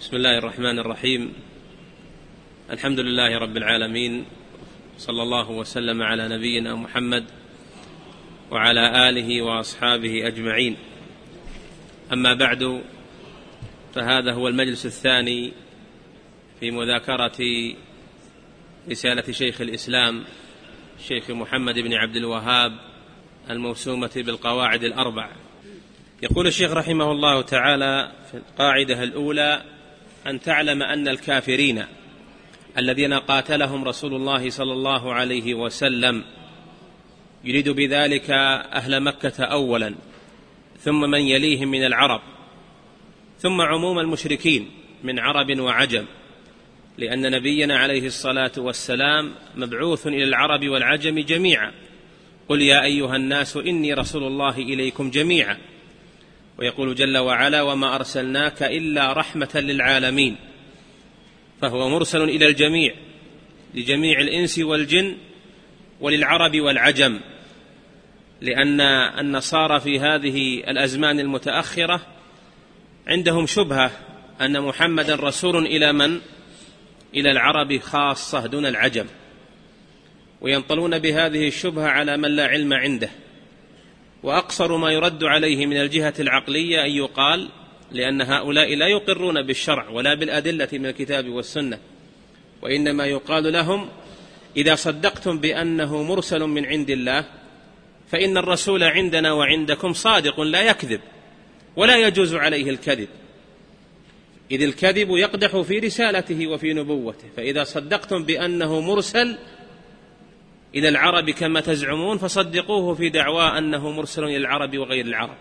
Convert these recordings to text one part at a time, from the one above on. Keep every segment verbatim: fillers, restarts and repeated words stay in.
بسم الله الرحمن الرحيم. الحمد لله رب العالمين، صلى الله وسلم على نبينا محمد وعلى آله وأصحابه أجمعين. أما بعد، فهذا هو المجلس الثاني في مذاكرة رسالة شيخ الإسلام الشيخ محمد بن عبد الوهاب الموسومة بالقواعد الأربع. يقول الشيخ رحمه الله تعالى في القاعدة الأولى: أن تعلم أن الكافرين الذين قاتلهم رسول الله صلى الله عليه وسلم يريد بذلك أهل مكة أولا، ثم من يليهم من العرب، ثم عموم المشركين من عرب وعجم، لأن نبينا عليه الصلاة والسلام مبعوث إلى العرب والعجم جميعا. قل يا أيها الناس إني رسول الله إليكم جميعا. ويقول جل وعلا: وما أرسلناك إلا رحمة للعالمين. فهو مرسل إلى الجميع، لجميع الإنس والجن وللعرب والعجم، لأن النصارى في هذه الأزمان المتأخرة عندهم شبهة أن محمدا رسول إلى من؟ إلى العرب خاصة دون العجم، وينطلون بهذه الشبهة على من لا علم عنده. وأقصر ما يرد عليه من الجهة العقلية أن يقال لأن هؤلاء لا يقرون بالشرع ولا بالأدلة من الكتاب والسنة، وإنما يقال لهم: إذا صدقتم بأنه مرسل من عند الله فإن الرسول عندنا وعندكم صادق لا يكذب ولا يجوز عليه الكذب، إذ الكذب يقدح في رسالته وفي نبوته. فإذا صدقتم بأنه مرسل إلى العرب كما تزعمون فصدقوه في دعوى أنه مرسل إلى العرب وغير العرب.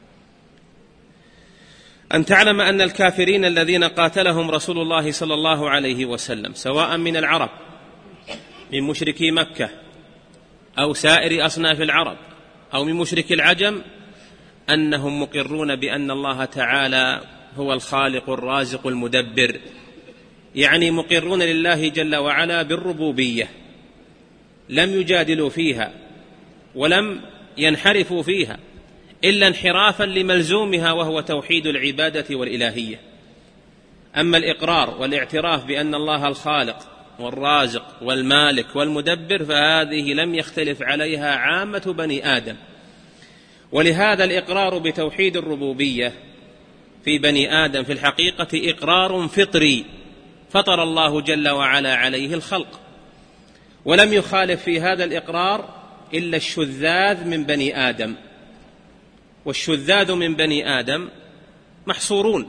أن تعلم أن الكافرين الذين قاتلهم رسول الله صلى الله عليه وسلم سواء من العرب من مشركي مكة أو سائر أصناف العرب أو من مشركي العجم أنهم مقرون بأن الله تعالى هو الخالق الرازق المدبر، يعني مقرون لله جل وعلا بالربوبية، لم يجادلوا فيها ولم ينحرفوا فيها إلا انحرافا لملزومها وهو توحيد العبادة والإلهية. أما الإقرار والاعتراف بأن الله الخالق والرازق والمالك والمدبر فهذه لم يختلف عليها عامة بني آدم. ولهذا الإقرار بتوحيد الربوبية في بني آدم في الحقيقة إقرار فطري فطر الله جل وعلا عليه الخلق، ولم يخالف في هذا الإقرار إلا الشذاذ من بني آدم، والشذاذ من بني آدم محصورون،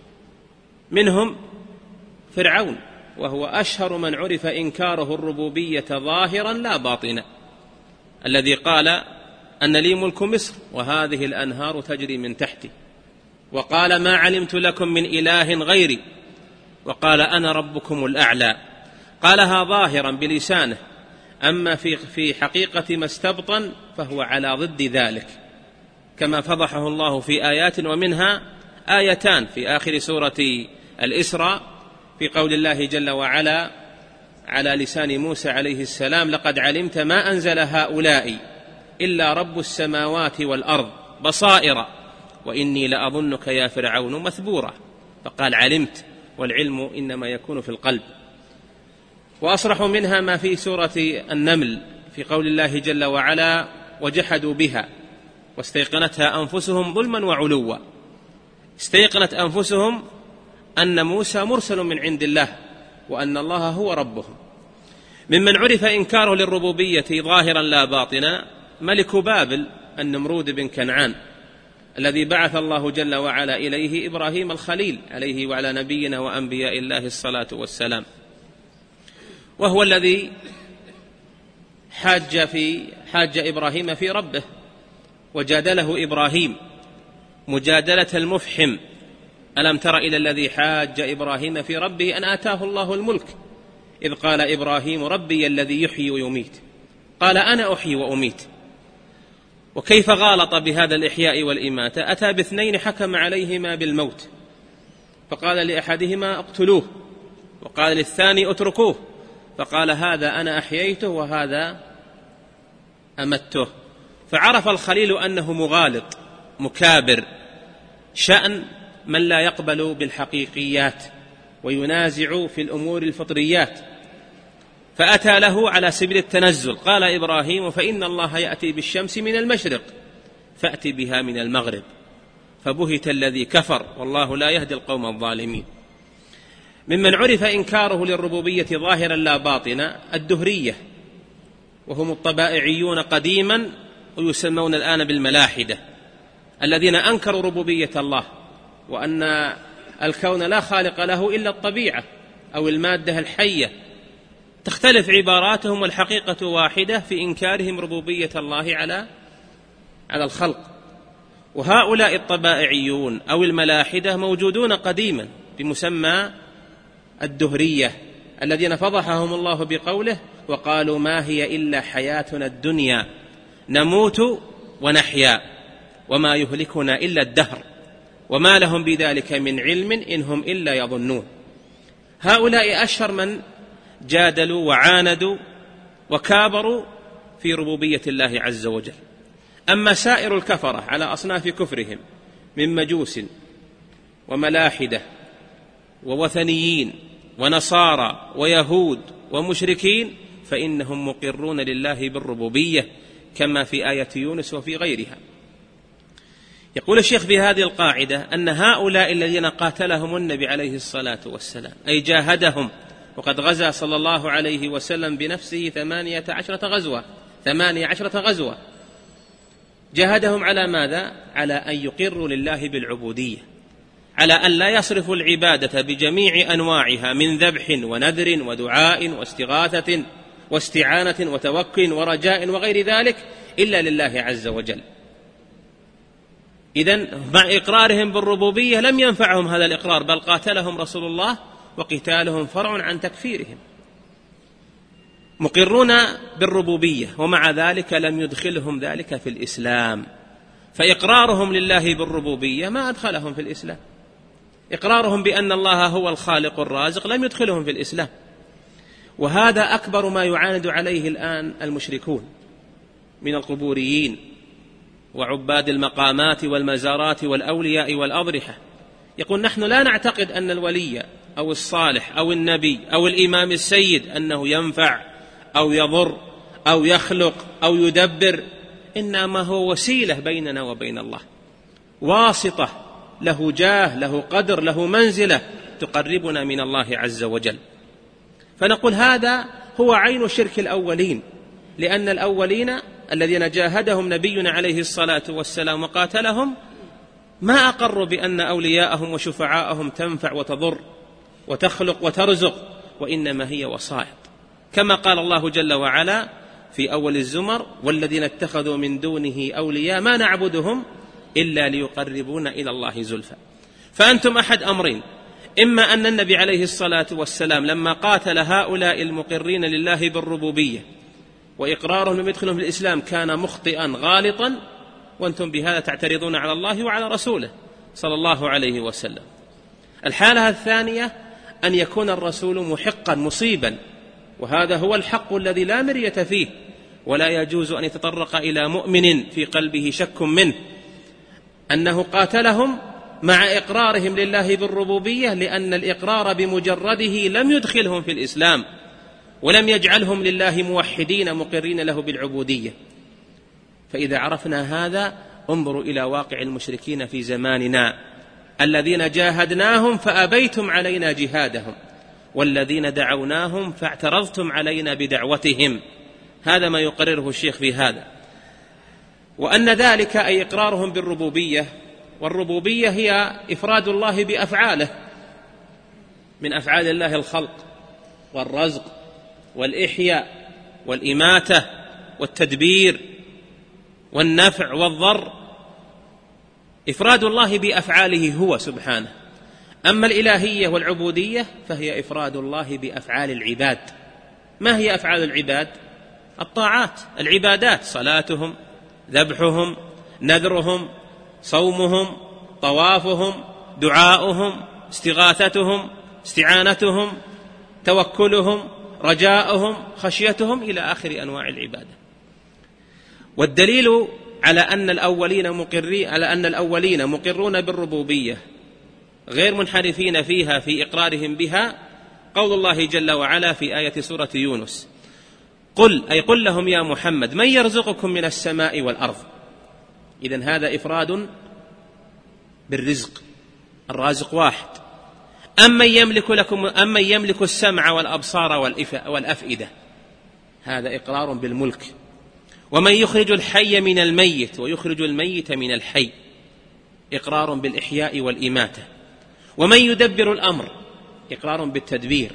منهم فرعون، وهو أشهر من عرف إنكاره الربوبية ظاهرا لا باطنا، الذي قال: أن لي ملك مصر وهذه الأنهار تجري من تحتي، وقال: ما علمت لكم من إله غيري، وقال: أنا ربكم الأعلى. قالها ظاهرا بلسانه، أما في في حقيقة ما استبطن فهو على ضد ذلك، كما فضحه الله في آيات، ومنها آيتان في آخر سورة الإسراء في قول الله جل وعلا على لسان موسى عليه السلام: لقد علمت ما أنزل هؤلاء إلا رب السماوات والأرض بصائر وإني لأظنك يا فرعون مثبورا. فقال علمت، والعلم إنما يكون في القلب. وأصرح منها ما في سورة النمل في قول الله جل وعلا: وجحدوا بها واستيقنتها أنفسهم ظلما وعلوا. استيقنت أنفسهم أن موسى مرسل من عند الله وأن الله هو ربهم. ممن عرف إنكاره للربوبية ظاهرا لا باطنا ملك بابل النمرود بن كنعان، الذي بعث الله جل وعلا إليه إبراهيم الخليل عليه وعلى نبينا وأنبياء الله الصلاة والسلام، وهو الذي حاج في حاج إبراهيم في ربه، وجادله إبراهيم مجادلة المفحم: ألم تر إلى الذي حاج إبراهيم في ربه أن آتاه الله الملك إذ قال إبراهيم ربي الذي يحيي ويميت قال أنا أحيي وأميت. وكيف غالط بهذا الإحياء والإماتة؟ أتى باثنين حكم عليهما بالموت، فقال لأحدهما اقتلوه وقال للثاني اتركوه، فقال هذا أنا أحييته وهذا أمته. فعرف الخليل أنه مغالط مكابر، شأن من لا يقبل بالحقيقيات وينازع في الأمور الفطريات، فأتى له على سبيل التنزل. قال إبراهيم: فإن الله يأتي بالشمس من المشرق فأتي بها من المغرب، فبهت الذي كفر والله لا يهدي القوم الظالمين. ممن عرف إنكاره للربوبية ظاهرا لا باطنا الدهرية، وهم الطبائعيون قديما ويسمون الآن بالملاحدة، الذين أنكروا ربوبية الله، وأن الكون لا خالق له إلا الطبيعة أو المادة الحية. تختلف عباراتهم والحقيقة واحدة في إنكارهم ربوبية الله على على الخلق. وهؤلاء الطبائعيون أو الملاحدة موجودون قديما بمسمى الدهرية، الذين فضحهم الله بقوله: وقالوا ما هي إلا حياتنا الدنيا نموت ونحيا وما يهلكنا إلا الدهر وما لهم بذلك من علم إن هم إلا يظنون. هؤلاء أشهر من جادلوا وعاندوا وكابروا في ربوبية الله عز وجل. أما سائر الكفرة على أصناف كفرهم من مجوس وملاحدة ووثنيين ونصارى ويهود ومشركين فإنهم مقرون لله بالربوبية كما في آية يونس وفي غيرها. يقول الشيخ في هذه القاعدة أن هؤلاء الذين قاتلهم النبي عليه الصلاة والسلام أي جاهدهم، وقد غزا صلى الله عليه وسلم بنفسه ثمانية عشرة غزوة ثمانية عشرة غزوة جاهدهم على ماذا؟ على أن يقروا لله بالعبودية، على أن لا يصرفوا العبادة بجميع أنواعها من ذبح ونذر ودعاء واستغاثة واستعانة وتوكل ورجاء وغير ذلك إلا لله عز وجل. إذن مع إقرارهم بالربوبية لم ينفعهم هذا الإقرار، بل قاتلهم رسول الله، وقتالهم فرع عن تكفيرهم. مقرون بالربوبية ومع ذلك لم يدخلهم ذلك في الإسلام، فإقرارهم لله بالربوبية ما أدخلهم في الإسلام. إقرارهم بأن الله هو الخالق الرازق لم يدخلهم في الإسلام. وهذا أكبر ما يعاند عليه الآن المشركون من القبوريين وعباد المقامات والمزارات والأولياء والأضرحة. يقول: نحن لا نعتقد أن الولي أو الصالح أو النبي أو الإمام السيد أنه ينفع أو يضر أو يخلق أو يدبر، إنما هو وسيلة بيننا وبين الله، واسطة، له جاه، له قدر، له منزلة تقربنا من الله عز وجل. فنقول هذا هو عين شرك الأولين، لأن الأولين الذين جاهدهم نبينا عليه الصلاة والسلام وقاتلهم ما أقروا بأن أولياءهم وشفعاءهم تنفع وتضر وتخلق وترزق، وإنما هي وسائط، كما قال الله جل وعلا في أول الزمر: والذين اتخذوا من دونه أولياء ما نعبدهم إلا ليقربونا إلى الله زلفى. فأنتم أحد أمرين: إما أن النبي عليه الصلاة والسلام لما قاتل هؤلاء المقرين لله بالربوبية وإقرارهم لم يدخلهم في الإسلام كان مخطئا غالطا، وأنتم بهذا تعترضون على الله وعلى رسوله صلى الله عليه وسلم. الحالة الثانية أن يكون الرسول محقا مصيبا، وهذا هو الحق الذي لا مرية فيه، ولا يجوز أن يتطرق إلى مؤمن في قلبه شك منه أنه قاتلهم مع إقرارهم لله بالربوبية، لأن الإقرار بمجرده لم يدخلهم في الإسلام ولم يجعلهم لله موحدين مقرين له بالعبودية. فإذا عرفنا هذا انظروا إلى واقع المشركين في زماننا الذين جاهدناهم فأبيتم علينا جهادهم، والذين دعوناهم فاعترضتم علينا بدعوتهم. هذا ما يقرره الشيخ في هذا، وأن ذلك أي إقرارهم بالربوبية، والربوبية هي إفراد الله بأفعاله، من أفعال الله الخلق والرزق والإحياء والإماتة والتدبير والنفع والضر، إفراد الله بأفعاله هو سبحانه. أما الإلهية والعبودية فهي إفراد الله بأفعال العباد. ما هي أفعال العباد؟ الطاعات، العبادات، صلاتهم، ذبحهم، نذرهم، صومهم، طوافهم، دعاؤهم، استغاثتهم، استعانتهم، توكلهم، رجاؤهم، خشيتهم، إلى آخر أنواع العبادة. والدليل على أن الأولين مقرين على أن الأولين مقرون بالربوبية غير منحرفين فيها في إقرارهم بها قول الله جل وعلا في آية سورة يونس: قل أي قل لهم يا محمد من يرزقكم من السماء والأرض. إذن هذا إفراد بالرزق، الرازق واحد. أمن يملك لكم أمن يملك السمع والأبصار والأفئدة، هذا إقرار بالملك. ومن يخرج الحي من الميت ويخرج الميت من الحي، إقرار بالإحياء والإماتة. ومن يدبر الأمر، إقرار بالتدبير.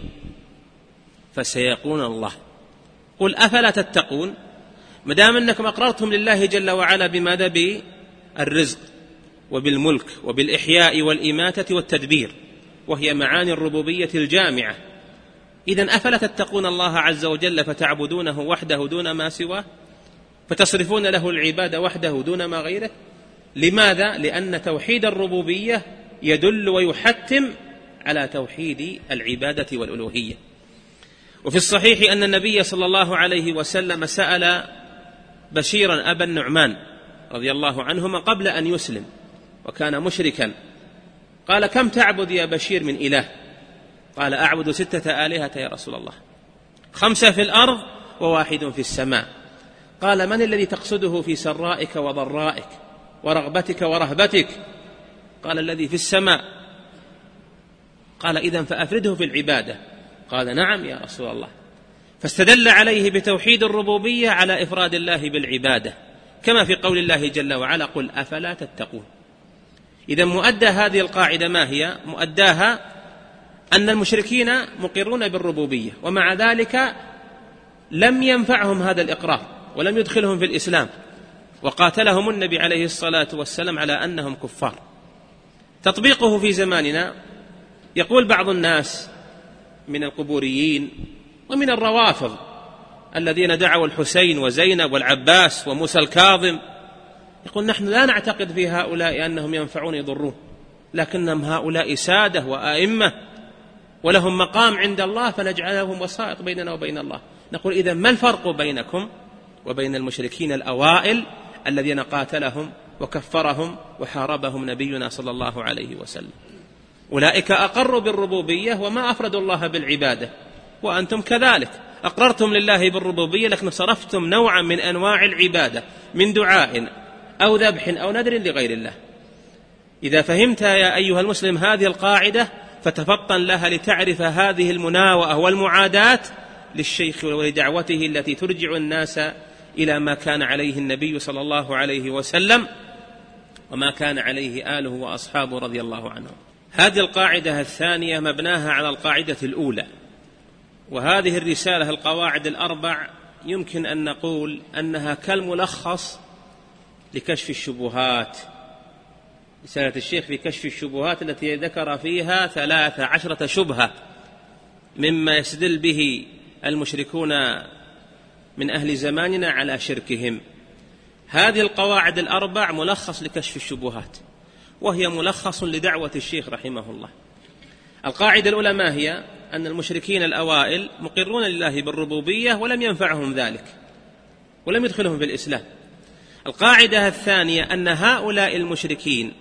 فسيقولون الله. قل أفلا تتقون، مدام أنكم أقررتم لله جل وعلا بماذا؟ بالرزق وبالملك وبالإحياء والإماتة والتدبير، وهي معاني الربوبية الجامعة. إذن أفلا تتقون الله عز وجل فتعبدونه وحده دون ما سواه، فتصرفون له العبادة وحده دون ما غيره؟ لماذا؟ لأن توحيد الربوبية يدل ويحتم على توحيد العبادة والألوهية. وفي الصحيح أن النبي صلى الله عليه وسلم سأل بشيرا أبا النعمان رضي الله عنهما قبل أن يسلم، وكان مشركا. قال: كم تعبد يا بشير من إله؟ قال: أعبد ستة آلهة يا رسول الله، خمسة في الأرض وواحد في السماء. قال: من الذي تقصده في سرائك وضرائك ورغبتك ورهبتك؟ قال: الذي في السماء. قال: إذن فأفرده في العبادة. قال: نعم يا رسول الله. فاستدل عليه بتوحيد الربوبية على إفراد الله بالعبادة، كما في قول الله جل وعلا: قل أفلا تتقون. إذن مؤدى هذه القاعدة ما هي؟ مؤداها أن المشركين مقرون بالربوبية، ومع ذلك لم ينفعهم هذا الإقرار ولم يدخلهم في الإسلام، وقاتلهم النبي عليه الصلاة والسلام على أنهم كفار. تطبيقه في زماننا: يقول بعض الناس من القبوريين ومن الروافض الذين دعوا الحسين وزينب والعباس وموسى الكاظم، يقول: نحن لا نعتقد في هؤلاء أنهم ينفعون يضرون، لكنهم هؤلاء سادة وآئمة ولهم مقام عند الله، فنجعلهم وسائط بيننا وبين الله. نقول: إذن ما الفرق بينكم وبين المشركين الأوائل الذين قاتلهم وكفرهم وحاربهم نبينا صلى الله عليه وسلم؟ أولئك أقروا بالربوبية وما أفردوا الله بالعبادة، وأنتم كذلك أقررتم لله بالربوبية لكن صرفتم نوعا من أنواع العبادة من دعاء أو ذبح أو نذر لغير الله. إذا فهمت يا أيها المسلم هذه القاعدة فتفطن لها لتعرف هذه المناوئة والمعاداة للشيخ ولدعوته التي ترجع الناس إلى ما كان عليه النبي صلى الله عليه وسلم وما كان عليه آله وأصحابه رضي الله عنهم. هذه القاعدة الثانية مبناها على القاعدة الأولى، وهذه الرسالة القواعد الأربع يمكن أن نقول أنها كالملخص لكشف الشبهات. رسالة الشيخ في كشف الشبهات التي ذكر فيها ثلاث عشرة شبهة مما يستدل به المشركون من أهل زماننا على شركهم. هذه القواعد الأربع ملخص لكشف الشبهات، وهي ملخص لدعوة الشيخ رحمه الله. القاعدة الأولى ما هي؟ أن المشركين الأوائل مقرون لله بالربوبية ولم ينفعهم ذلك ولم يدخلهم في الإسلام. القاعدة الثانية أن هؤلاء المشركين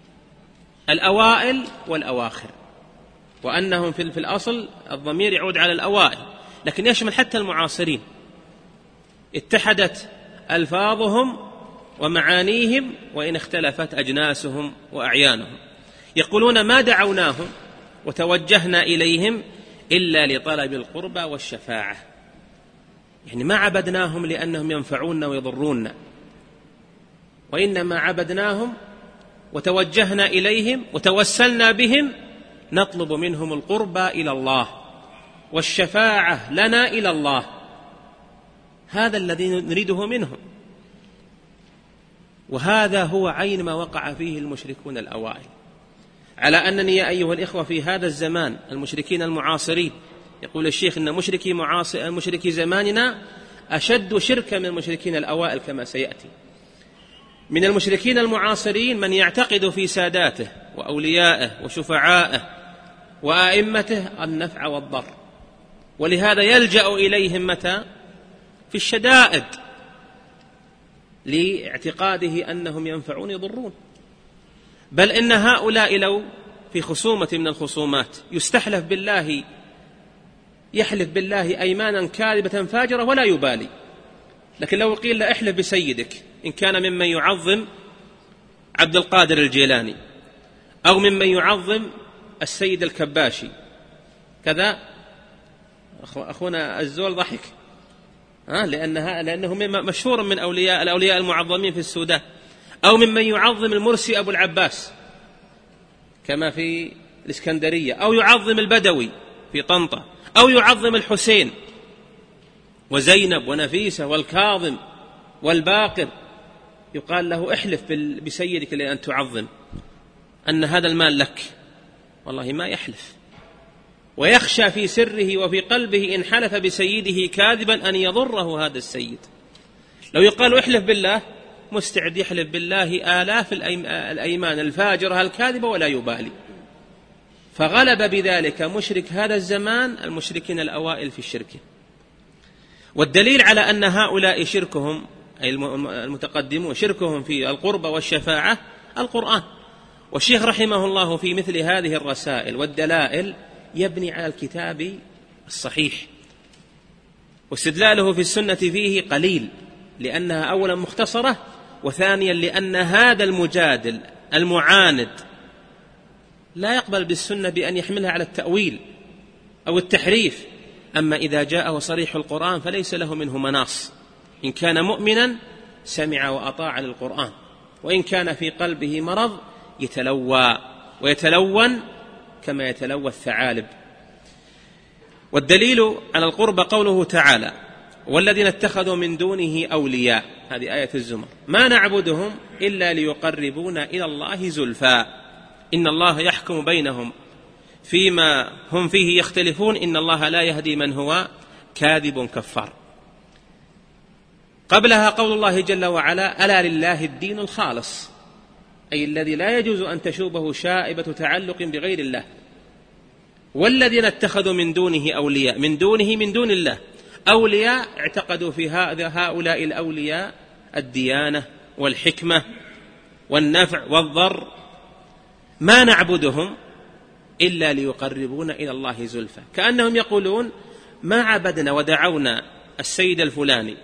الأوائل والأواخر، وأنهم في الأصل الضمير يعود على الأوائل لكن يشمل حتى المعاصرين، اتحدت ألفاظهم ومعانيهم وإن اختلفت أجناسهم وأعيانهم. يقولون: ما دعوناهم وتوجهنا إليهم إلا لطلب القربى والشفاعة، يعني ما عبدناهم لأنهم ينفعوننا ويضروننا، وإنما عبدناهم وتوجهنا إليهم وتوسلنا بهم نطلب منهم القربى إلى الله والشفاعة لنا إلى الله. هذا الذي نريده منهم، وهذا هو عين ما وقع فيه المشركون الأوائل. على أنني يا أيها الإخوة في هذا الزمان المشركين المعاصرين، يقول الشيخ إن مشركي, معاصر مشركي زماننا أشد شركا من المشركين الأوائل كما سيأتي. من المشركين المعاصرين من يعتقد في ساداته وأوليائه وشفعائه وآئمته النفع والضر، ولهذا يلجأ إليهم متى؟ في الشدائد، لاعتقاده أنهم ينفعون يضرون. بل إن هؤلاء لو في خصومة من الخصومات يستحلف بالله، يحلف بالله أيمانا كاذبة فاجرة ولا يبالي. لكن لو قيل له احلف بسيدك، إن كان ممن يعظم عبد القادر الجيلاني أو ممن يعظم السيد الكباشي كذا، أخونا الزول ضحك ها لأنها لأنه مشهور من أولياء الأولياء المعظمين في السودان، أو ممن يعظم المرسي أبو العباس كما في الإسكندرية، أو يعظم البدوي في طنطا، أو يعظم الحسين وزينب ونفيسة والكاظم والباقر، يقال له احلف بسيدك لأن تعظم أن هذا المال لك، والله ما يحلف، ويخشى في سره وفي قلبه إن حلف بسيده كاذبا أن يضره هذا السيد. لو يقال احلف بالله مستعد يحلف بالله آلاف الأيمان الفاجرة الكاذبة ولا يبالي. فغلب بذلك مشرك هذا الزمان المشركين الأوائل في الشرك. والدليل على أن هؤلاء شركهم أي المتقدمون شركهم في القربة والشفاعة القرآن. والشيخ رحمه الله في مثل هذه الرسائل والدلائل يبني على الكتاب الصحيح، واستدلاله في السنة فيه قليل، لأنها أولا مختصرة، وثانيا لأن هذا المجادل المعاند لا يقبل بالسنة بأن يحملها على التأويل أو التحريف. أما إذا جاءه صريح القرآن فليس له منه مناص، إن كان مؤمنا سمع وأطاع للقرآن، وإن كان في قلبه مرض يتلوى ويتلون كما يتلوى الثعالب. والدليل على القرب قوله تعالى والذين اتخذوا من دونه أولياء، هذه آية الزمر، ما نعبدهم إلا ليقربونا إلى الله زلفى إن الله يحكم بينهم فيما هم فيه يختلفون إن الله لا يهدي من هو كاذب كفار. قبلها قول الله جل وعلا ألا لله الدين الخالص، أي الذي لا يجوز أن تشوبه شائبة تعلق بغير الله. والذين اتخذوا من دونه أولياء، من دونه من دون الله أولياء اعتقدوا في هؤلاء الأولياء الديانة والحكمة والنفع والضر، ما نعبدهم إلا ليقربونا إلى الله زلفى، كأنهم يقولون ما عبدنا ودعونا السيد الفلاني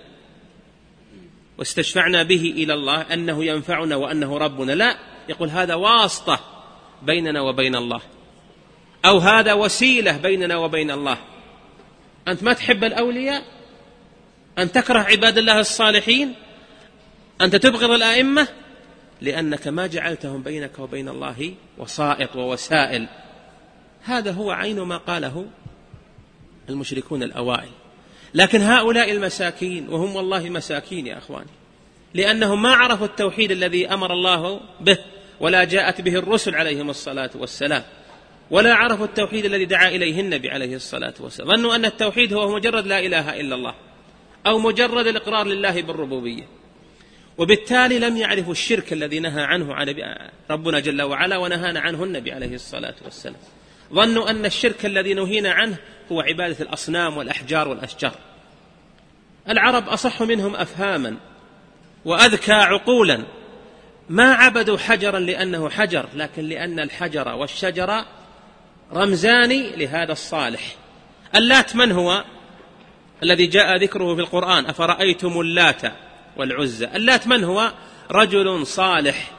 واستشفعنا به إلى الله أنه ينفعنا وأنه ربنا، لا، يقول هذا واسطة بيننا وبين الله، أو هذا وسيلة بيننا وبين الله. أنت ما تحب الأولياء، أن تكره عباد الله الصالحين، أنت تبغض الآئمة لأنك ما جعلتهم بينك وبين الله وسائط ووسائل. هذا هو عين ما قاله المشركون الأوائل. لكن هؤلاء المساكين، وهم والله مساكين يا أخواني، لأنهم ما عرفوا التوحيد الذي أمر الله به ولا جاءت به الرسل عليهم الصلاة والسلام، ولا عرفوا التوحيد الذي دعا إليه النبي عليه الصلاة والسلام، ظنوا أن التوحيد هو مجرد لا إله إلا الله أو مجرد الإقرار لله بالربوبية، وبالتالي لم يعرفوا الشرك الذي نهى عنه ربنا جل وعلا ونهانا عنه النبي عليه الصلاة والسلام. ظنوا أن الشرك الذي نهينا عنه هو عبادة الأصنام والأحجار والأشجار. العرب أصح منهم أفهاما وأذكى عقولا، ما عبدوا حجرا لأنه حجر، لكن لأن الحجر والشجر رمزان لهذا الصالح. اللات من هو الذي جاء ذكره في القرآن؟ أفرأيتم اللات والعزى. اللات من هو؟ رجل صالح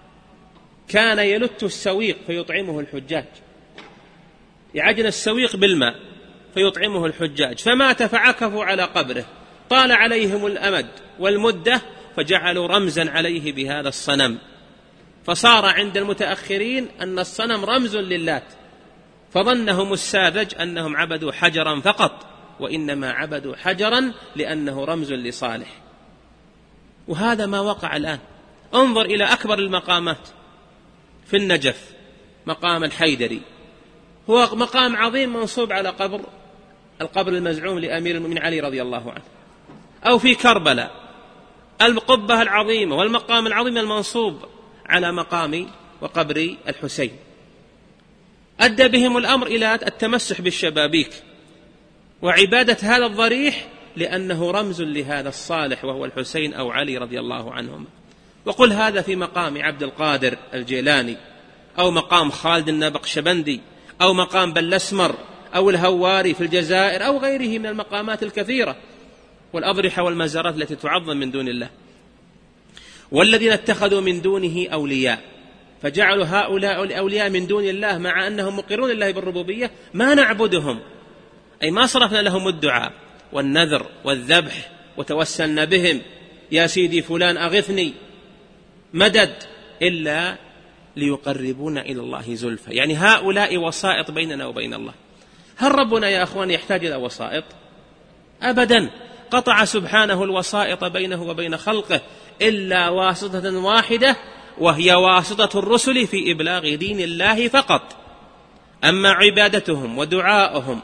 كان يلت السويق فيطعمه الحجاج، يعجن السويق بالماء فيطعمه الحجاج، فمات فعكفوا على قبره، طال عليهم الأمد والمدة فجعلوا رمزا عليه بهذا الصنم، فصار عند المتأخرين أن الصنم رمز للات، فظنهم الساذج أنهم عبدوا حجرا فقط، وإنما عبدوا حجرا لأنه رمز لصالح. وهذا ما وقع الآن. انظر إلى أكبر المقامات في النجف، مقام الحيدري، هو مقام عظيم منصوب على قبر القبر المزعوم لأمير المؤمنين علي رضي الله عنه. أو في كربلاء القبة العظيمة والمقام العظيم المنصوب على مقام وقبر الحسين. أدى بهم الأمر إلى التمسح بالشبابيك وعبادة هذا الضريح لأنه رمز لهذا الصالح وهو الحسين أو علي رضي الله عنهم. وقل هذا في مقام عبد القادر الجيلاني أو مقام خالد النبقشبندي أو مقام بلسمر أو الهواري في الجزائر أو غيره من المقامات الكثيرة والأضرحة والمزارات التي تعظم من دون الله. والذين اتخذوا من دونه أولياء فجعلوا هؤلاء الأولياء من دون الله مع أنهم مقرون الله بالربوبية ما نعبدهم، أي ما صرفنا لهم الدعاء والنذر والذبح وتوسلنا بهم يا سيدي فلان أغثني مدد إلا ليقربونا إلى الله زلفى. يعني هؤلاء وسائط بيننا وبين الله. هل ربنا يا أخوان يحتاج إلى وسائط؟ أبدا، قطع سبحانه الوسائط بينه وبين خلقه إلا واسطة واحدة وهي واسطة الرسل في إبلاغ دين الله فقط. أما عبادتهم ودعاؤهم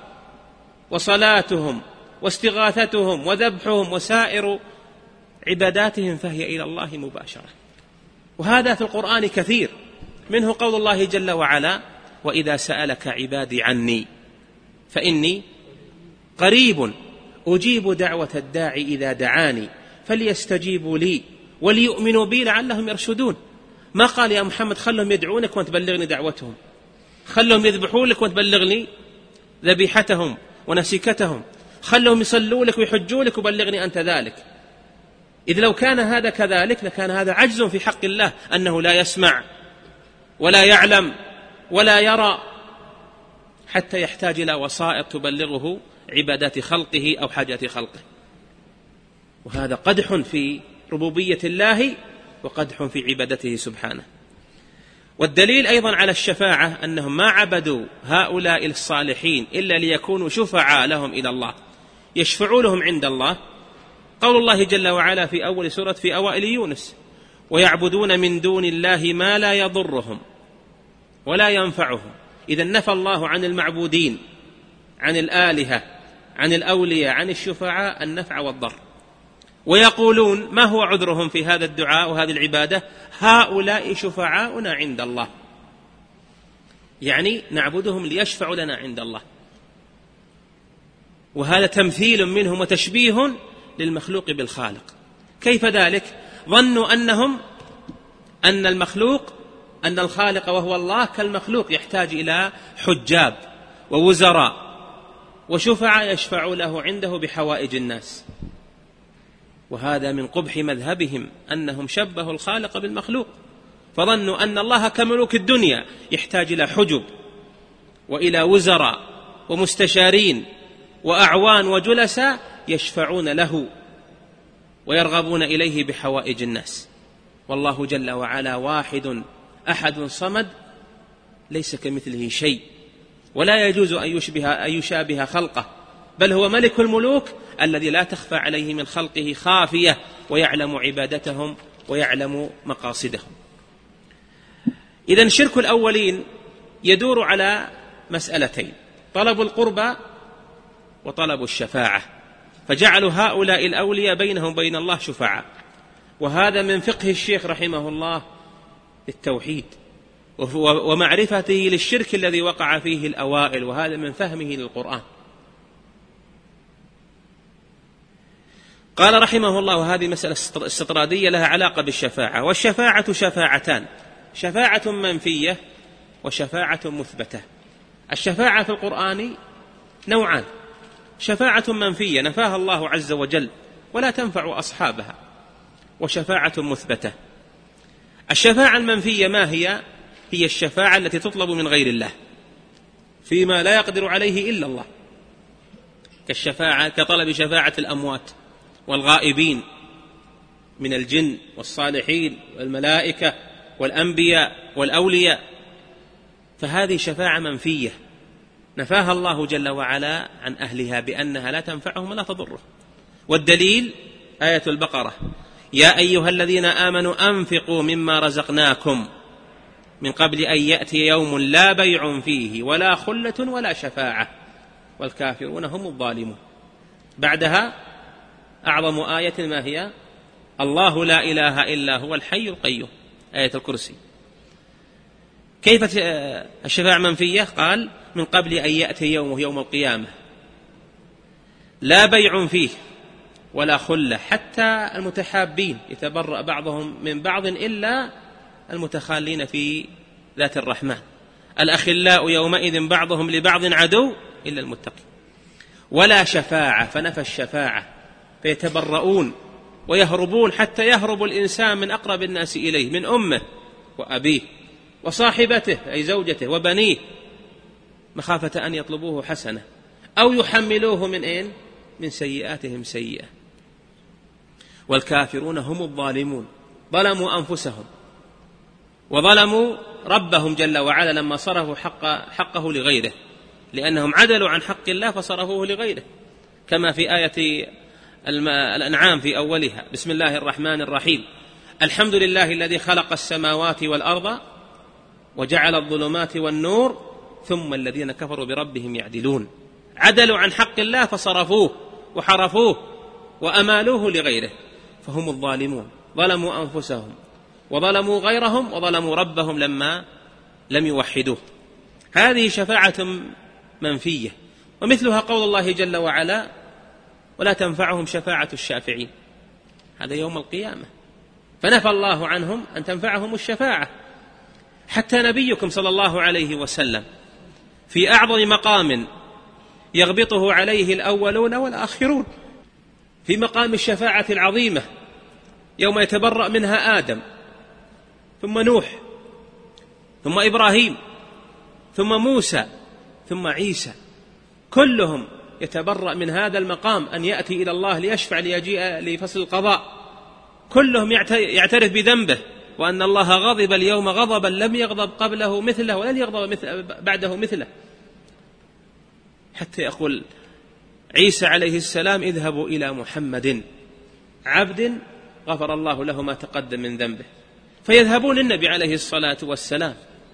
وصلاتهم واستغاثتهم وذبحهم وسائر عباداتهم فهي إلى الله مباشرة. وهذا في القرآن كثير، منه قول الله جل وعلا وإذا سألك عبادي عني فإني قريب أجيب دعوة الداعي إذا دعاني فليستجيبوا لي وليؤمنوا بي لعلهم يرشدون. ما قال يا محمد خلهم يدعونك وأنت تبلغني دعوتهم، خلهم يذبحوا لك وأنت تبلغني ذبيحتهم ونسيكتهم، خلهم يصلوا لك ويحجوا لك وبلغني أنت ذلك. إذ لو كان هذا كذلك لكان هذا عجز في حق الله، أنه لا يسمع ولا يعلم ولا يرى حتى يحتاج إلى وسائط تبلغه عبادات خلقه أو حاجات خلقه. وهذا قدح في ربوبية الله وقدح في عبادته سبحانه. والدليل أيضا على الشفاعة أنهم ما عبدوا هؤلاء الصالحين إلا ليكونوا شفعاء لهم إلى الله، يشفعوا لهم عند الله. قول الله جل وعلا في أول سورة في أوائل يونس ويعبدون من دون الله ما لا يضرهم ولا ينفعهم. إذا نفى الله عن المعبودين، عن الآلهة، عن الأولياء، عن الشفعاء النفع والضر. ويقولون ما هو عذرهم في هذا الدعاء وهذه العبادة؟ هؤلاء شفعاؤنا عند الله، يعني نعبدهم ليشفعوا لنا عند الله. وهذا تمثيل منهم وتشبيه للمخلوق بالخالق. كيف ذلك؟ ظنوا أنهم أن المخلوق أن الخالق وهو الله كالمخلوق يحتاج إلى حجاب ووزراء وشفعاء يشفعوا له عنده بحوائج الناس. وهذا من قبح مذهبهم أنهم شبهوا الخالق بالمخلوق، فظنوا أن الله كملوك الدنيا يحتاج إلى حجب وإلى وزراء ومستشارين وأعوان وجلساء يشفعون له ويرغبون إليه بحوائج الناس. والله جل وعلا واحد أحد صمد ليس كمثله شيء، ولا يجوز أن يشبه أن يشابه خلقه، بل هو ملك الملوك الذي لا تخفى عليه من خلقه خافية، ويعلم عبادتهم ويعلم مقاصدهم. إذن شرك الأولين يدور على مسألتين: طلب القربى وطلب الشفاعة، فجعلوا هؤلاء الأولياء بينهم بين الله شفعاء. وهذا من فقه الشيخ رحمه الله للتوحيد ومعرفته للشرك الذي وقع فيه الأوائل، وهذا من فهمه للقرآن. قال رحمه الله: وهذه مسألة استطرادية لها علاقة بالشفاعة. والشفاعة شفاعتان: شفاعة منفية وشفاعة مثبتة. الشفاعة في القرآن نوعان: شفاعة منفية نفاها الله عز وجل ولا تنفع أصحابها، وشفاعة مثبتة. الشفاعة المنفية ما هي؟ هي الشفاعة التي تطلب من غير الله فيما لا يقدر عليه إلا الله، كالشفاعة كطلب شفاعة الأموات والغائبين من الجن والصالحين والملائكة والأنبياء والأولياء، فهذه شفاعة منفية نفاها الله جل وعلا عن أهلها بأنها لا تنفعهم ولا تضرهم. والدليل آية البقرة: يا أيها الذين آمنوا أنفقوا مما رزقناكم من قبل أن يأتي يوم لا بيع فيه ولا خلة ولا شفاعة والكافرون هم الظالمون. بعدها أعظم آية ما هي؟ الله لا إله إلا هو الحي القيوم، آية الكرسي. كيف الشفاعة منفية؟ قال: من قبل أن يأتي يوم يوم القيامة لا بيع فيه ولا خلة، حتى المتحابين يتبرأ بعضهم من بعض إلا المتخالين في ذات الرحمن. الأخلاء يومئذ بعضهم لبعض عدو إلا المتقين. ولا شفاعة، فنفى الشفاعة، فيتبرؤون ويهربون حتى يهرب الإنسان من أقرب الناس إليه، من أمه وأبيه وصاحبته أي زوجته وبنيه، مخافة أن يطلبوه حسنة أو يحملوه من أين؟ من سيئاتهم سيئة. والكافرون هم الظالمون، ظلموا أنفسهم وظلموا ربهم جل وعلا لما صرفوا حق حقه لغيره، لأنهم عدلوا عن حق الله فصرفوه لغيره، كما في آية الأنعام في أولها: بسم الله الرحمن الرحيم، الحمد لله الذي خلق السماوات والأرض وجعل الظلمات والنور ثم الذين كفروا بربهم يعدلون. عدلوا عن حق الله فصرفوه وحرفوه وأمالوه لغيره، فهم الظالمون، ظلموا أنفسهم وظلموا غيرهم وظلموا ربهم لما لم يوحدوه. هذه شفاعة منفية، ومثلها قول الله جل وعلا: ولا تنفعهم شفاعة الشافعين. هذا يوم القيامة، فنفى الله عنهم أن تنفعهم الشفاعة. حتى نبيكم صلى الله عليه وسلم في أعظم مقام يغبطه عليه الأولون والآخرون، في مقام الشفاعة العظيمة يوم يتبرأ منها آدم ثم نوح ثم إبراهيم ثم موسى ثم عيسى، كلهم يتبرأ من هذا المقام أن يأتي إلى الله ليشفع ليجيء لفصل القضاء، كلهم يعترف بذنبه وأن الله غضب اليوم غضبا لم يغضب قبله مثله ولن يغضب مثل بعده مثله، حتى يقول عيسى عليه السلام: اذهبوا إلى محمد عبد غفر الله له ما تقدم من ذنبه. فيذهبون للنبي عليه الصلاة والسلام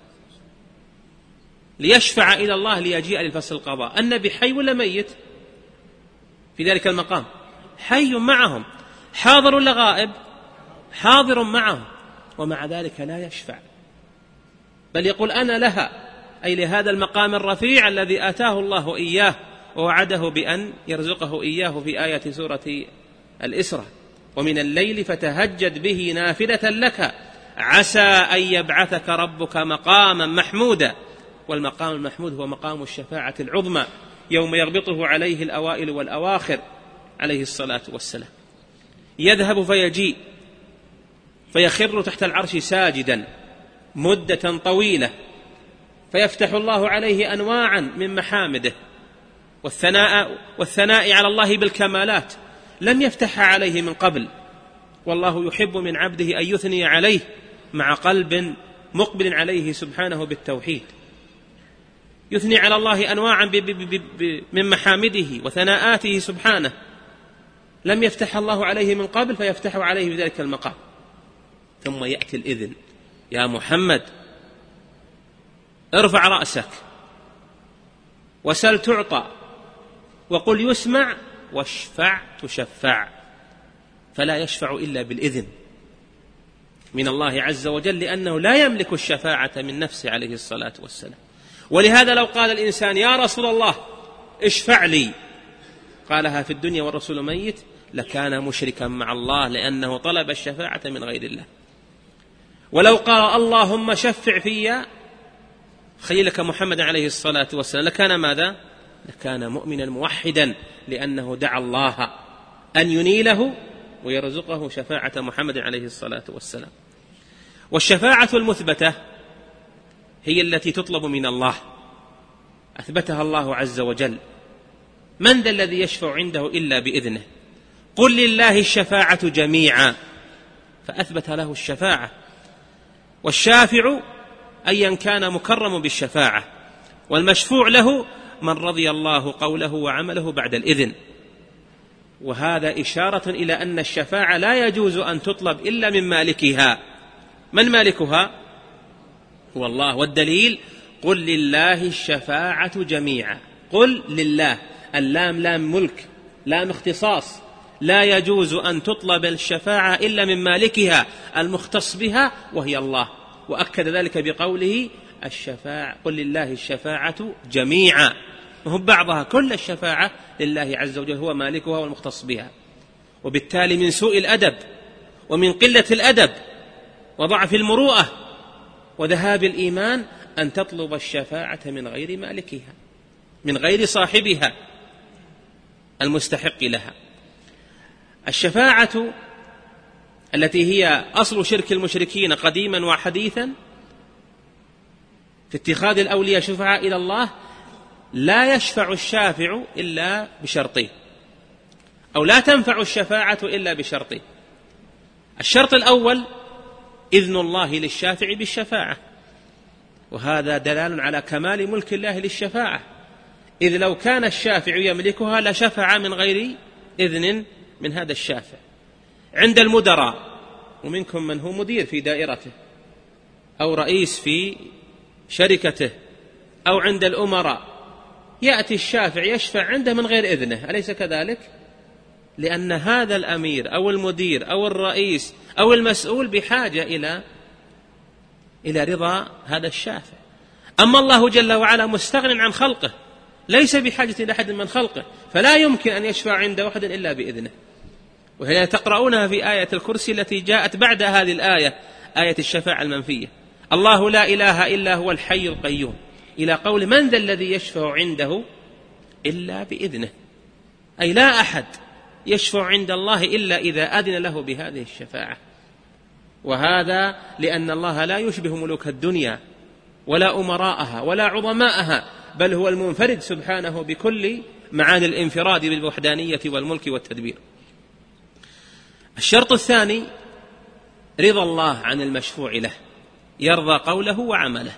ليشفع إلى الله ليجيء لفصل القضاء. النبي حي ولا ميت في ذلك المقام؟ حي معهم. حاضر ولا غائب؟ حاضر معهم، ومع ذلك لا يشفع، بل يقول: أنا لها، أي لهذا المقام الرفيع الذي آتاه الله إياه ووعده بأن يرزقه إياه في آية سورة الإسراء: ومن الليل فتهجد به نافلة لك عسى أن يبعثك ربك مقاما محمودا. والمقام المحمود هو مقام الشفاعة العظمى يوم يغبطه عليه الأوائل والأواخر عليه الصلاة والسلام. يذهب فيجيء فيخر تحت العرش ساجدا مدة طويلة، فيفتح الله عليه أنواعا من محامده والثناء, والثناء على الله بالكمالات لم يفتحها عليه من قبل، والله يحب من عبده أن يثني عليه مع قلب مقبل عليه سبحانه بالتوحيد. يثني على الله أنواعا من محامده وثناءاته سبحانه لم يفتح الله عليه من قبل، فيفتح عليه بذلك المقام. ثم يأتي الإذن: يا محمد ارفع رأسك وسل تعطى وقل يسمع واشفع تشفع. فلا يشفع إلا بالإذن من الله عز وجل، لأنه لا يملك الشفاعة من نفسه عليه الصلاة والسلام. ولهذا لو قال الإنسان: يا رسول الله اشفع لي، قالها في الدنيا والرسول ميت، لكان مشركا مع الله، لأنه طلب الشفاعة من غير الله. ولو قال: اللهم شفع في خليلك محمد عليه الصلاة والسلام، لكان ماذا؟ لكان مؤمنا موحدا، لأنه دعا الله أن ينيله ويرزقه شفاعة محمد عليه الصلاة والسلام. والشفاعة المثبتة هي التي تطلب من الله، أثبتها الله عز وجل: من ذا الذي يشفع عنده إلا بإذنه، قل لله الشفاعة جميعا، فأثبت له الشفاعة. والشافع أيا كان مكرم بالشفاعة، والمشفوع له من رضي الله قوله وعمله بعد الإذن. وهذا إشارة إلى أن الشفاعة لا يجوز أن تطلب إلا من مالكها. من مالكها؟ هو الله. والدليل: قل لله الشفاعة جميعا. قل لله، اللام لام ملك، لام اختصاص، لا يجوز أن تطلب الشفاعة إلا من مالكها المختص بها وهي الله. وأكد ذلك بقوله: الشفاعة قل لله الشفاعة جميعا، وهم بعضها، كل الشفاعة لله عز وجل، هو مالكها والمختص بها. وبالتالي من سوء الأدب ومن قلة الأدب وضعف المروءة وذهاب الإيمان أن تطلب الشفاعة من غير مالكها، من غير صاحبها المستحق لها. الشفاعة التي هي أصل شرك المشركين قديما وحديثا في اتخاذ الأولياء شفعاء إلى الله، لا يشفع الشافع إلا بشرطين، أو لا تنفع الشفاعة إلا بشرطين. الشرط الأول إذن الله للشافع بالشفاعة، وهذا دلال على كمال ملك الله للشفاعة، إذ لو كان الشافع يملكها لشفع من غير إذن من هذا الشافع. عند المدراء، ومنكم من هو مدير في دائرته أو رئيس في شركته أو عند الأمراء، يأتي الشافع يشفع عنده من غير إذنه، أليس كذلك؟ لأن هذا الأمير أو المدير أو الرئيس أو المسؤول بحاجة إلى إلى رضا هذا الشافع. أما الله جل وعلا مستغن عن خلقه، ليس بحاجة إلى أحد من خلقه، فلا يمكن أن يشفع عند أحد إلا بإذنه. وهي تقرؤونها في آية الكرسي التي جاءت بعد هذه الآية، آية الشفاعة المنفية: الله لا إله إلا هو الحي القيوم، إلى قول من ذا الذي يشفع عنده إلا بإذنه، أي لا أحد يشفع عند الله إلا إذا أذن له بهذه الشفاعة. وهذا لأن الله لا يشبه ملوك الدنيا ولا أمراءها ولا عظماءها، بل هو المنفرد سبحانه بكل معاني الانفراد بالوحدانية والملك والتدبير. الشرط الثاني رضا الله عن المشفوع له، يرضى قوله وعمله،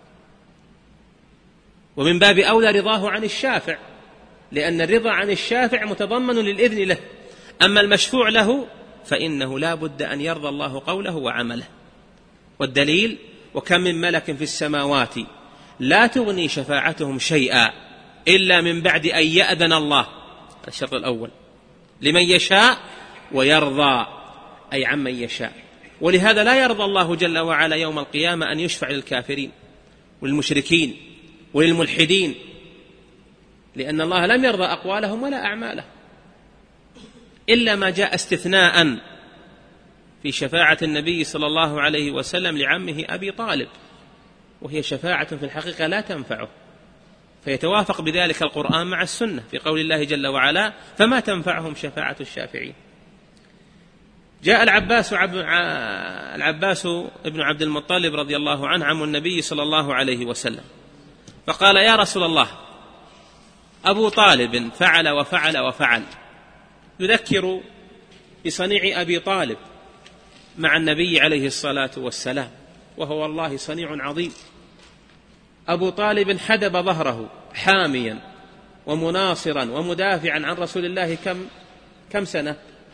ومن باب أولى رضاه عن الشافع، لأن الرضا عن الشافع متضمن للإذن له، أما المشفوع له فإنه لا بد أن يرضى الله قوله وعمله. والدليل: وكم من ملك في السماوات لا تغني شفاعتهم شيئا إلا من بعد أن يأذن الله، الشرط الأول، لمن يشاء ويرضى، أي عمن يشاء. ولهذا لا يرضى الله جل وعلا يوم القيامة أن يشفع للكافرين والمشركين وللملحدين، لأن الله لم يرضى أقوالهم ولا أعمالهم، إلا ما جاء استثناء في شفاعة النبي صلى الله عليه وسلم لعمه أبي طالب، وهي شفاعة في الحقيقة لا تنفعه، فيتوافق بذلك القرآن مع السنة في قول الله جل وعلا: فما تنفعهم شفاعة الشافعين. جاء العباس عب... العباس ابن عبد المطلب رضي الله عنه عم النبي صلى الله عليه وسلم، فقال: يا رسول الله، أبو طالب فعل وفعل وفعل، يذكر بصنيع أبي طالب مع النبي عليه الصلاة والسلام، وهو والله صنيع عظيم. أبو طالب حدب ظهره حاميا ومناصرا ومدافعا عن رسول الله كم كم سنة؟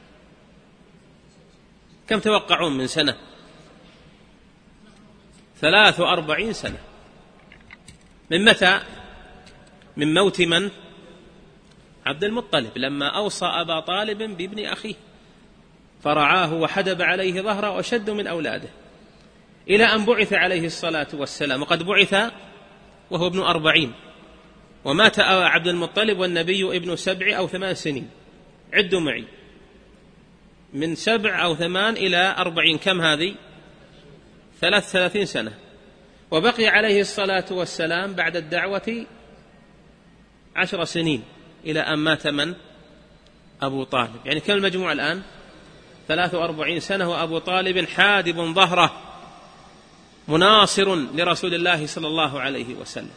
كم توقعون من سنة؟ ثلاث وأربعين سنة. من متى؟ من موت من؟ عبد المطلب، لما أوصى أبا طالب بابن أخيه فرعاه وحدب عليه ظهره وشد من أولاده، إلى أن بعث عليه الصلاة والسلام، وقد بعث وهو ابن أربعين، ومات عبد المطلب والنبي ابن سبع أو ثمان سنين. عدوا معي، من سبع أو ثمان إلى أربعين، كم هذه؟ ثلاث ثلاثين سنة. وبقي عليه الصلاة والسلام بعد الدعوة عشر سنين إلى أن مات من؟ أبو طالب. يعني كم المجموع الآن؟ ثلاث وأربعين سنة، وأبو طالب حادب ظهره مناصر لرسول الله صلى الله عليه وسلم.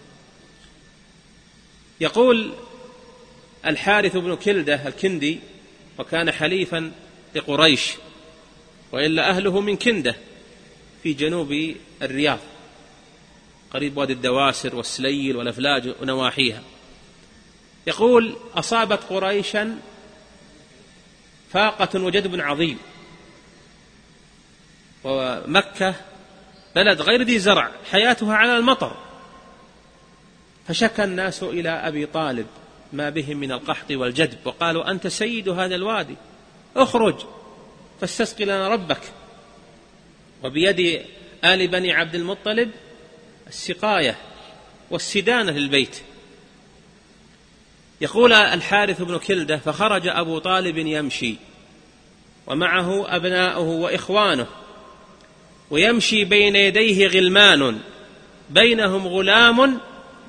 يقول الحارث بن كلدة الكندي، وكان حليفا لقريش، وإلا أهله من كندة في جنوب الرياض قريب وادي الدواسر والسليل والأفلاج ونواحيها، يقول: أصابت قريشا فاقة وجدب عظيم، ومكة بلد غير ذي زرع حياتها على المطر، فشكى الناس إلى أبي طالب ما بهم من القحط والجدب، وقالوا: أنت سيد هذا الوادي، اخرج فاستسقي لنا ربك. وبيد آل بني عبد المطلب السقاية والسدانة للبيت. يقول الحارث بن كلدة: فخرج أبو طالب يمشي ومعه أبناؤه وإخوانه، ويمشي بين يديه غلمان بينهم غلام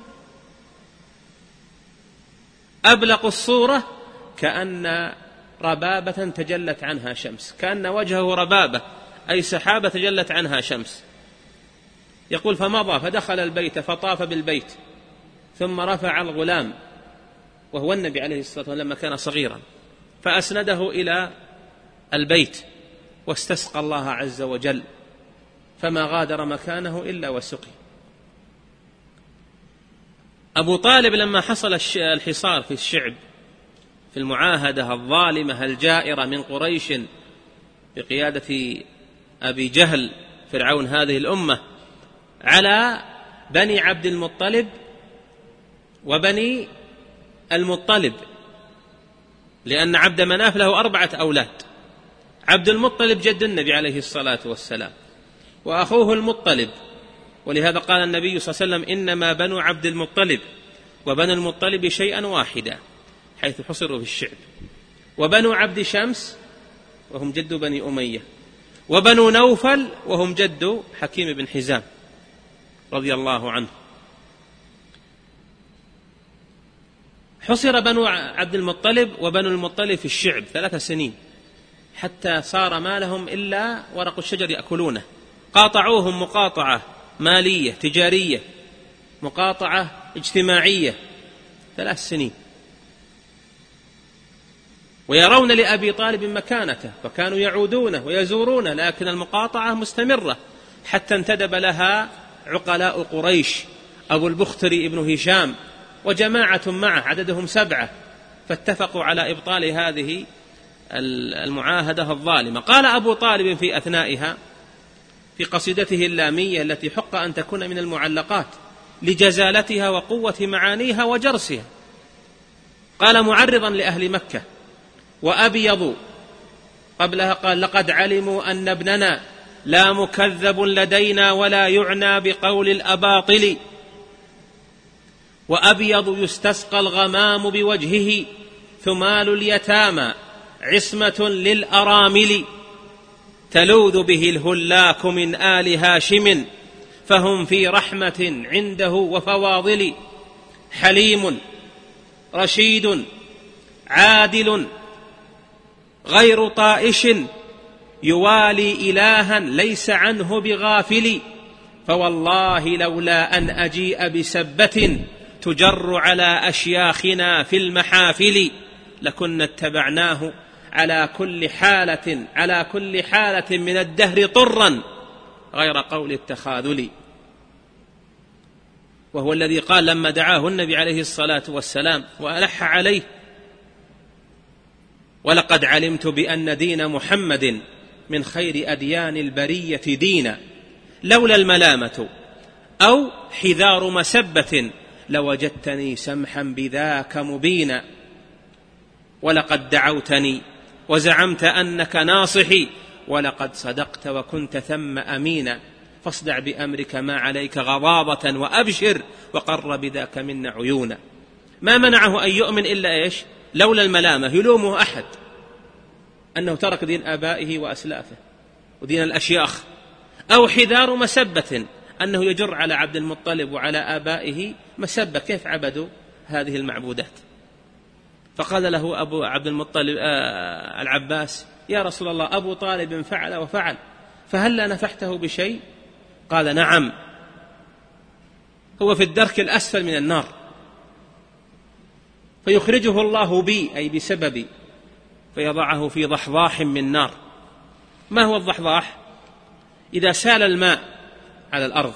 أبلق الصورة كأن ربابة تجلت عنها شمس، كأن وجهه ربابة أي سحابة تجلت عنها شمس. يقول فمضى فدخل البيت فطاف بالبيت ثم رفع الغلام وهو النبي عليه الصلاة والسلام لما كان صغيرا فأسنده إلى البيت واستسقى الله عز وجل فما غادر مكانه إلا وسقي. أبو طالب لما حصل الحصار في الشعب في المعاهدة الظالمة الجائرة من قريش بقيادة أبي جهل فرعون هذه الأمة على بني عبد المطلب وبني المطلب، لأن عبد مناف له أربعة أولاد، عبد المطلب جد النبي عليه الصلاة والسلام وأخوه المطلب، ولهذا قال النبي صلى الله عليه وسلم إنما بنو عبد المطلب وبنو المطلب شيئا واحدا حيث حصروا في الشعب، وبنو عبد شمس وهم جد بني أمية، وبنو نوفل وهم جد حكيم بن حزام رضي الله عنه. حصر بنو عبد المطلب وبنو المطلب في الشعب ثلاث سنين حتى صار ما لهم إلا ورق الشجر يأكلونه، قاطعوهم مقاطعة مالية تجارية مقاطعة اجتماعية ثلاث سنين، ويرون لأبي طالب مكانته فكانوا يعودونه ويزورونه، لكن المقاطعة مستمرة حتى انتدب لها عقلاء قريش أبو البختري ابن هشام وجماعة معه عددهم سبعة فاتفقوا على إبطال هذه المعاهدة الظالمة. قال أبو طالب في أثنائها في قصيدته اللامية التي حق أن تكون من المعلقات لجزالتها وقوة معانيها وجرسها، قال معرضا لأهل مكة وأبيض قبلها قال لقد علموا أن ابننا لا مكذب لدينا ولا يعنى بقول الأباطل، وأبيض يستسقى الغمام بوجهه ثمال اليتامى عصمة للأرامل، تلوذ به الهلاك من آل هاشم فهم في رحمة عنده وفواضل، حليم رشيد عادل غير طائش يوالي إلها ليس عنه بغافل، فوالله لولا أن أجيء بسبة تجر على أشياخنا في المحافل لكنا اتبعناه على كل حالة على كل حالة من الدهر طرا غير قول التخاذل. وهو الذي قال لما دعاه النبي عليه الصلاة والسلام وألح عليه ولقد علمت بأن دين محمد من خير أديان البرية دينا لولا الملامة أو حذار مسبة لوجدتني سمحا بذاك مبينا، ولقد دعوتني وزعمت أنك ناصحي ولقد صدقت وكنت ثم أمينا، فاصدع بأمرك ما عليك غضاضة وأبشر وقر بذاك منا عيونا. ما منعه أن يؤمن إلا إيش؟ لولا الملامة، يلومه أحد أنه ترك دين آبائه وأسلافه ودين الأشياخ، أو حذار مسبة أنه يجر على عبد المطلب وعلى آبائه مسبة كيف عبدوا هذه المعبودات. فقال له أبو عبد المطلب آه العباس يا رسول الله أبو طالب فعل وفعل فهل لا نفحته بشيء؟ قال نعم، هو في الدرك الأسفل من النار فيخرجه الله بي أي بسببي فيضعه في ضحضاح من نار. ما هو الضحضاح؟ إذا سال الماء على الأرض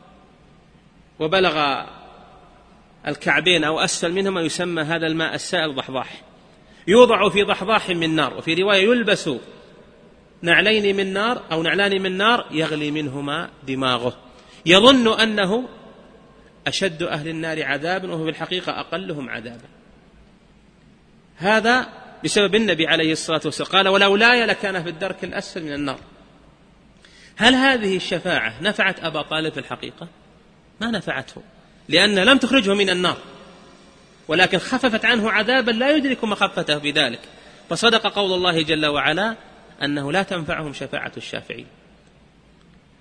وبلغ الكعبين أو أسفل منهما يسمى هذا الماء السائل ضحضاح، يوضع في ضحضاح من نار، وفي رواية يلبس نعلين من نار أو نعلان من نار يغلي منهما دماغه، يظن أنه أشد أهل النار عذابا وهو في الحقيقة أقلهم عذابا. هذا بسبب النبي عليه الصلاة والسلام قال ولولاي لكان في الدرك الأسفل من النار. هل هذه الشفاعة نفعت أبا طالب في الحقيقة؟ ما نفعته، لأن لم تخرجه من النار ولكن خففت عنه عذابا لا يدرك مخفته بذلك. فصدق قول الله جل وعلا أنه لا تنفعهم شفاعة الشافعين.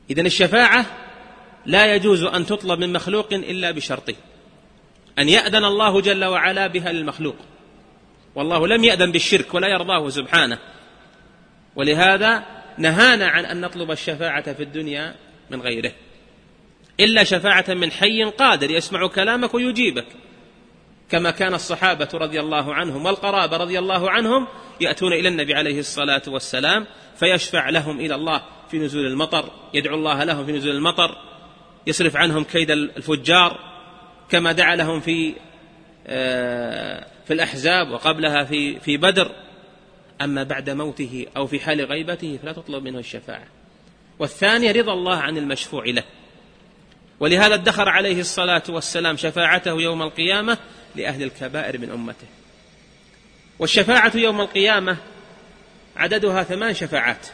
إذن الشفاعة لا يجوز أن تطلب من مخلوق إلا بشرطين: أن يأذن الله جل وعلا بها للمخلوق، والله لم يأذن بالشرك ولا يرضاه سبحانه، ولهذا نهانا عن أن نطلب الشفاعة في الدنيا من غيره، إلا شفاعة من حي قادر يسمع كلامك ويجيبك، كما كان الصحابة رضي الله عنهم والقرابة رضي الله عنهم يأتون إلى النبي عليه الصلاة والسلام فيشفع لهم إلى الله في نزول المطر، يدعو الله لهم في نزول المطر، يصرف عنهم كيد الفجار، كما دعا لهم في في الأحزاب وقبلها في في بدر. أما بعد موته أو في حال غيبته فلا تطلب منه الشفاعة. والثانية رضا الله عن المشفوع له، ولهذا ادخر عليه الصلاة والسلام شفاعته يوم القيامة لأهل الكبائر من أمته. والشفاعة يوم القيامة عددها ثمان شفاعات: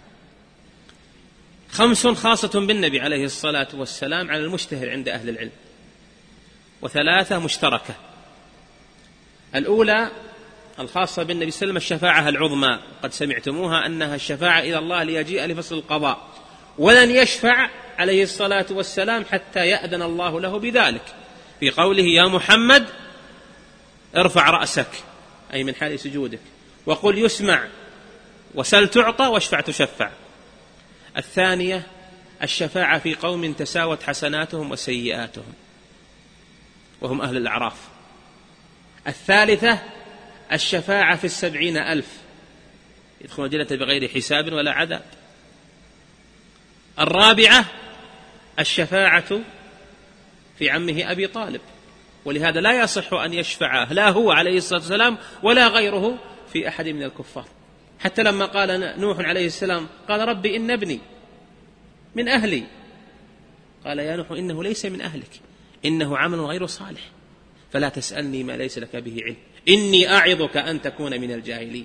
خمس خاصة بالنبي عليه الصلاة والسلام على المشتهر عند أهل العلم، وثلاثة مشتركة. الأولى الخاصة بالنبي صلى الله عليه وسلم الشفاعة العظمى، قد سمعتموها أنها الشفاعة إلى الله ليجيء لفصل القضاء، ولن يشفع عليه الصلاة والسلام حتى يأذن الله له بذلك في قوله: يا محمد ارفع رأسك، أي من حال سجودك، وقل يسمع، وسل تعطى، واشفع تشفع. الثانية الشفاعة في قوم تساوت حسناتهم وسيئاتهم وهم أهل الأعراف. الثالثة الشفاعة في السبعين ألف يدخلون الجنة بغير حساب ولا عذاب. الرابعة الشفاعة في عمه أبي طالب، ولهذا لا يصح أن يشفع لا هو عليه الصلاة والسلام ولا غيره في أحد من الكفار. حتى لما قال نوح عليه السلام قال: رب إن ابني من أهلي، قال: يا نوح إنه ليس من أهلك، إنه عمل غير صالح، فلا تسألني ما ليس لك به علم، إني أعظك أن تكون من الجاهلين.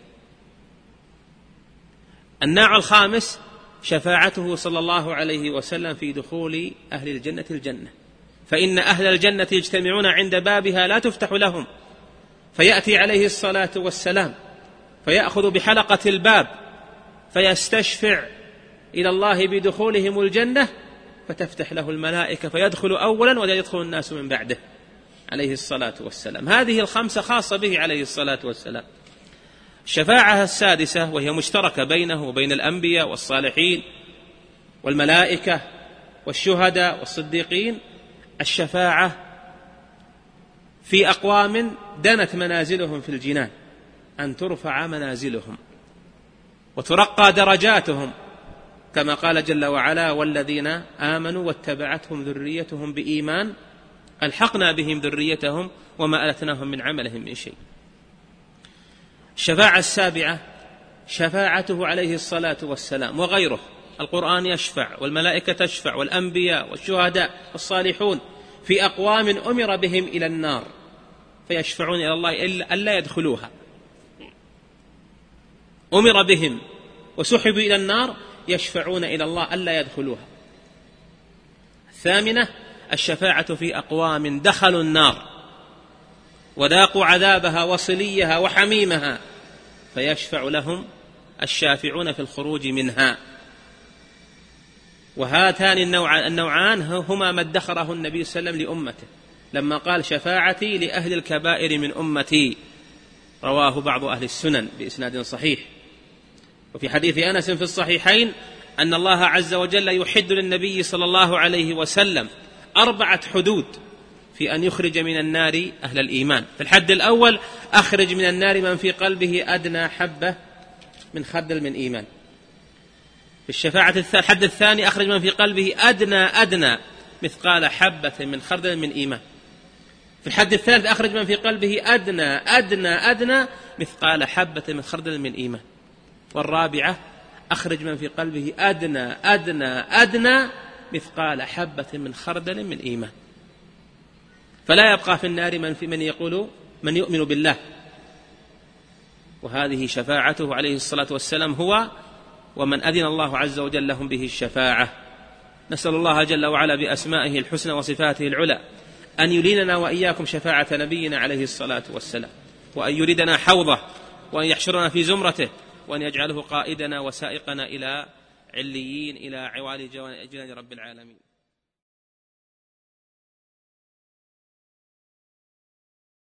النوع الخامس شفاعته صلى الله عليه وسلم في دخول أهل الجنة الجنة، فإن أهل الجنة يجتمعون عند بابها لا تفتح لهم، فيأتي عليه الصلاة والسلام فيأخذ بحلقة الباب فيستشفع إلى الله بدخولهم الجنة، فتفتح له الملائكة فيدخل أولا ويدخل الناس من بعده عليه الصلاة والسلام. هذه الخمسة خاصة به عليه الصلاة والسلام. الشفاعة السادسة وهي مشتركة بينه وبين الأنبياء والصالحين والملائكة والشهداء والصديقين، الشفاعة في أقوام دنت منازلهم في الجنان، أن ترفع منازلهم وترقى درجاتهم، كما قال جل وعلا: والذين آمنوا واتبعتهم ذريتهم بإيمان ألحقنا بهم ذريتهم وما ألتناهم من عملهم من شيء. الشفاعة السابعة شفاعته عليه الصلاة والسلام وغيره، القرآن يشفع والملائكة تشفع والأنبياء والشهداء والصالحون في أقوام أمر بهم إلى النار فيشفعون إلى الله ألا يدخلوها، أمر بهم وسحبوا إلى النار يشفعون إلى الله ألا يدخلوها. الثامنة الشفاعة في أقوام دخلوا النار وذاقوا عذابها وصليها وحميمها فيشفع لهم الشافعون في الخروج منها. وهاتان النوع النوعان هما ما ادخره النبي صلى الله عليه وسلم لأمته لما قال: شفاعتي لأهل الكبائر من أمتي، رواه بعض أهل السنن بإسناد صحيح. وفي حديث أنس في الصحيحين أن الله عز وجل يحد للنبي صلى الله عليه وسلم أربعة حدود في أن يخرج من النار أهل الإيمان. في الحد الأول: أخرج من النار من في قلبه أدنى حبة من خردل من إيمان. في الشفاعة الحد الثاني: أخرج من في قلبه أدنى أدنى مثقال حبة من خردل من إيمان. في الحد الثالث: أخرج من في قلبه أدنى أدنى أدنى مثقال حبة من خردل من إيمان. والرابعة: أخرج من في قلبه أدنى أدنى أدنى مثقال حبة من خردل من إيمان. فلا يبقى في النار من في من يقول من يؤمن بالله. وهذه شفاعته عليه الصلاة والسلام هو ومن أذن الله عز وجل لهم به الشفاعة. نسأل الله جل وعلا بأسمائه الحسنى وصفاته العلى أن يليننا وإياكم شفاعة نبينا عليه الصلاة والسلام، وأن يردنا حوضه، وأن يحشرنا في زمرته، وأن يجعله قائدنا وسائقنا إلى عليين إلى عوالي جنان رب العالمين.